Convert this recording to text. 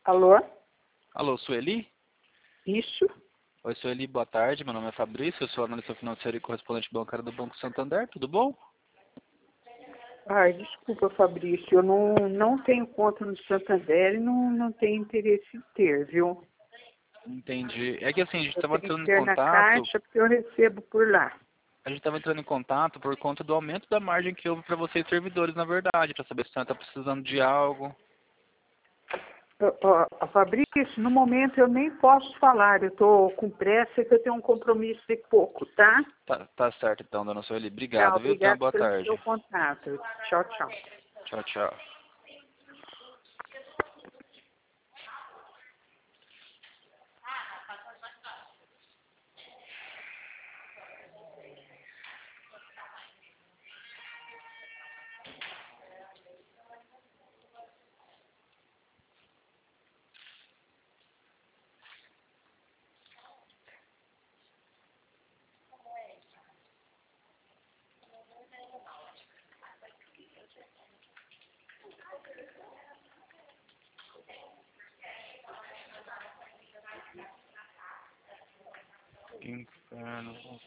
Alô? Alô, Sueli? Isso? Oi, Sueli, boa tarde. Meu nome é Fabrício, eu sou analista financeiro e correspondente bancário do Banco Santander, tudo bom? Ai, desculpa, Fabrício, eu não tenho conta no Santander e não tenho interesse em ter, viu? Entendi. É que assim, a gente Eu estava tenho entrando que em ter na contato, Caixa porque eu recebo por lá. por conta do aumento da margem que houve para vocês servidores, na verdade, para saber se você está precisando de algo. Fabrício, no momento eu nem posso falar, eu estou com pressa que eu tenho um compromisso de pouco, tá? Tá certo então, dona Sueli. Tchau, Obrigado, viu? Tenha uma obrigado boa pelo seu tarde. contato. Tchau, tchau. Tchau, tchau. Que inferno.